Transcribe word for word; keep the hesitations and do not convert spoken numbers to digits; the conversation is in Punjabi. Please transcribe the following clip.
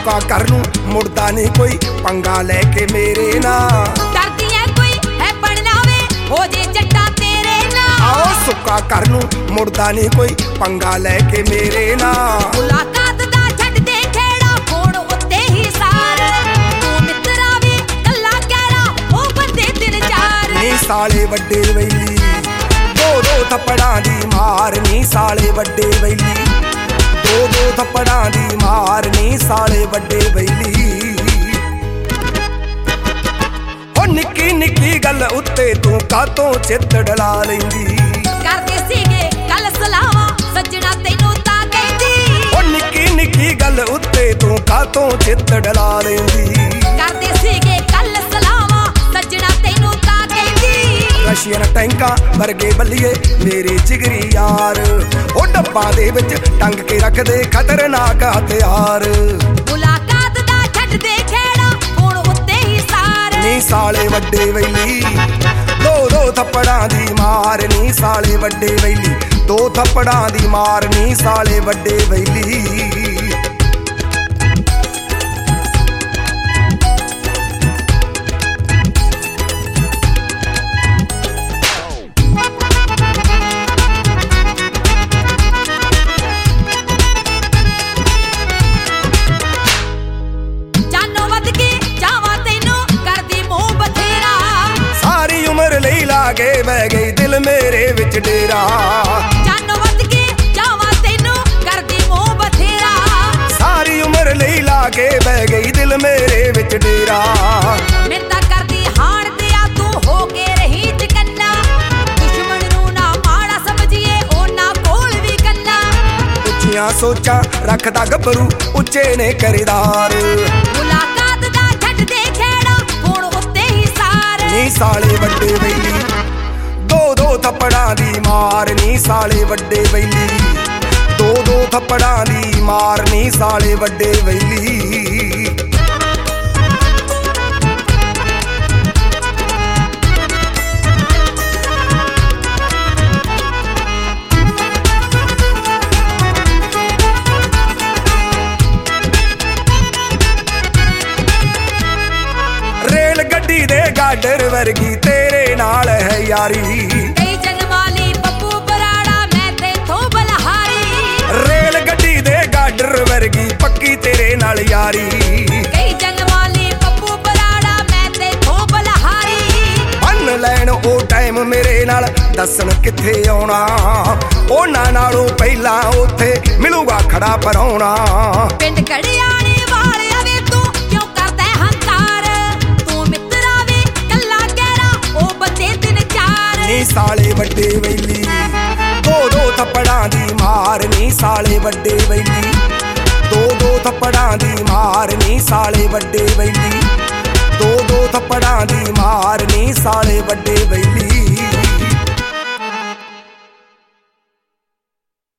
ਸੁੱਕਾ ਕਰ ਨੂੰ ਮੁੜਦਾ ਨਹੀਂ ਕੋਈ ਪੰਗਾ ਲੈ ਕੇ ਮੇਰੇ ਨਾਲ ਕਰਦੀ ਐ ਕੋਈ ਹੈ ਬਣਨਾ ਵੇ ਹੋ ਜੇ ਜੱਟਾ ਤੇਰੇ ਨਾਲ ਆਓ ਸੁੱਕਾ ਕਰ ਨੂੰ ਮੁੜਦਾ ਨਹੀਂ ਕੋਈ ਪੰਗਾ ਲੈ ਕੇ ਮੇਰੇ ਨਾਲ ਮੁਲਾਕਾਤ ਦਾ ਛੱਡ ਦੇ ਖੇੜਾ ਫੋਨ ਉੱਤੇ ਹੀ ਸਾਰ ਤੂੰ ਮਿੱਤਰਾ ਵੇ ਕੱਲਾ ਕਹਿਰਾ ਉਹ ਬੰਦੇ ਤਿੰਨ ਚਾਰ ਨੀ ਸਾਲੇ ਵੱਡੇ ਵੈਲੀ ਦੋ ਦੋ ਥੱਪੜਾਂ ਦੀ ਮਾਰ ਨੀ ਸਾਲੇ ਵੱਡੇ ਵੈਲੀ ਦੋ ਦੋ ਥੱਪੜਾਂ ਦੀ ਮਾਰ ਨੀ ਸਾਲੇ ਵੱਡੇ ਵੈਲੀ ਓ ਨਿੱਕੀ ਨਿੱਕੀ ਗੱਲ ਉੱਤੇ ਤੂੰ ਕਾਤੋਂ ਚਿੱਤ ਡਲਾ ਲੈਂਦੀ ਕਰਦੇ ਸੀਗੇ ਕੱਲ ਸਲਾਵਾ ਸੱਜਣਾ ਤੈਨੂੰ ਤਾਂ ਕਹਿੰਦੀ ਓ ਨਿੱਕੀ ਨਿੱਕੀ ਗੱਲ ਉੱਤੇ ਤੂੰ ਕਾਤੋਂ ਚਿੱਤ ਡਲਾ ਲੈਂਦੀ ਕਰਦੇ ਸੀਗੇ ਕੱਲ ਸਲਾਵਾ ਸੱਜਣਾ ਤੈਨੂੰ ਤਾਂ ਕਹਿੰਦੀ ਰਸ਼ੀਅਨ ਟੈਂਕਾਂ ਵਰਗੇ ਬੱਲੀਏ ਮੇਰੇ ਜਿਗਰੀ ਯਾਰ ਉਹ ਡੱਬਾਂ ਦੇ ਵਿੱਚ ਟੰਗ ਕੇ ਰੱਖਦੇ ਖਤਰਨਾਕ ਹਥਿਆਰ ਮੁਲਾਕਾਤ ਦਾ ਛੱਡ ਦੇ ਖੇੜਾ ਹੁਣ ਉੱਤੇ ਹੀ ਸਾਰ ਨੀ ਸਾਲੇ ਵੱਡੇ ਵੈਲੀ ਦੋ ਦੋ ਥੱਪੜਾਂ ਦੀ ਮਾਰ ਨੀ ਸਾਲੇ ਵੱਡੇ ਵੈਲੀ ਦੋ ਥੱਪੜਾਂ ਦੀ ਮਾਰ ਨੀ ਸਾਲੇ ਵੱਡੇ ਵੈਲੀ ਕੇ ਬਹਿ ਗਈ ਦਿਲ ਮੇਰੇ ਵਿੱਚ ਡੇਰਾ ਜਾਨੋਂ ਵੱਧ ਕੇ ਜਾਵਾਂ ਤੈਨੂੰ ਕਰਦੀ ਮੋਹ ਬਥੇਰਾ ਸਾਰੀ ਉਮਰ ਲਈ ਲਾ ਕੇ ਬਹਿ ਗਈ ਦਿਲ ਮੇਰੇ ਵਿੱਚ ਡੇਰਾ ਮਿੰਤਾ ਕਰਦੀ ਹਾਣ ਤੇ ਆ ਤੂੰ ਹੋ ਕੇ ਰਹੀ ਚਕੰਨਾ ਦੁਸ਼ਮਣ ਨੂੰ ਨਾ ਮਾੜਾ ਸਮਝੀਏ ਉਹਨਾਂ ਕੋਲ ਵੀ ਕੰਨਾ ਉੱਚੀਆਂ ਸੋਚਾਂ ਰੱਖਦਾ ਗੱਭਰੂ ਉੱਚੇ ਨੇ ਕਰਦਾਰ ਮੁਲਾਕਾਤ ਦਾ ਛੱਡ ਦੇ ਖੇੜਾ ਹੁਣ ਉੱਤੇ ਹੀ ਸਾਰ ਨੀ ਸਾਲੇ ਵੱਡੇ ਵੈਲੀ ਦੋ ਦੋ ਥੱਪੜਾਂ ਦੀ ਮਾਰ ਨੀ ਸਾਲੇ ਵੱਡੇ ਵੈਲੀ ਦੋ ਦੋ ਥੱਪੜਾਂ ਦੀ ਮਾਰ ਨੀ ਸਾਲੇ ਵੱਡੇ ਵੈਲੀ ਰੇਲ ਗੱਡੀ ਦੇ ਗਾਡਰ ਵਰਗੀ ਤੇਰੇ ਨਾਲ ਹੈ ਯਾਰੀ ਕਈ ਜਨਮਾਂ ਲਈ ਪੱਪੂ ਬਰਾੜਾ ਮੈਂ ਤੇਥੋਂ ਬਲਹਾਰੀ ਰੇਲ ਗੱਡੀ ਦੇ ਗਾਡਰ ਵਰਗੀ ਪੱਕੀ ਤੇਰੇ ਨਾਲ ਯਾਰੀ ਕਈ ਜਨਮਾਂ ਲਈ ਪੱਪੂ ਬਰਾੜਾ ਮੈਂ ਤੇਥੋਂ ਬਲਹਾਰੀ ਬੰਨ ਲੈਣ ਉਹ ਟਾਈਮ ਮੇਰੇ ਨਾਲ ਦੱਸਣ ਕਿੱਥੇ ਆਉਣਾ ਉਹਨਾਂ ਨਾਲੋਂ ਪਹਿਲਾਂ ਉੱਥੇ ਮਿਲੂਗਾ ਖੜਾ ਪਰਾਉਣਾ ਪਿੰਡ ਕੜਿਆਣੇ ਵਾਲਿਆ ਵੇ ਤੂੰ ਕਿਉਂ ਕਰਦਾ ਹੰਕਾਰ ਤੂੰ ਮਿੱਤਰਾ ਵੇ ਕੱਲਾ ਕਹਿਰਾ ਉਹ ਬੰਦੇ ਤਿੰਨ ਚਾਰ ਨੀ ਸਾਲੇ ਵੱਡੇ ਵੈਲੀ ਦੋ ਦੋ ਥੱਪੜਾਂ ਦੀ ਮਾਰ ਨੀ ਸਾਲੇ ਵੱਡੇ ਵੈਲੀ ਦੋ ਦੋ ਥੱਪੜਾਂ ਦੀ ਮਾਰ ਨੀ ਸਾਲੇ ਵੱਡੇ ਵੈਲੀ ਦੋ ਦੋ ਥੱਪੜਾਂ ਦੀ ਮਾਰ ਨੀ ਸਾਲੇ ਵੱਡੇ ਵੈਲੀ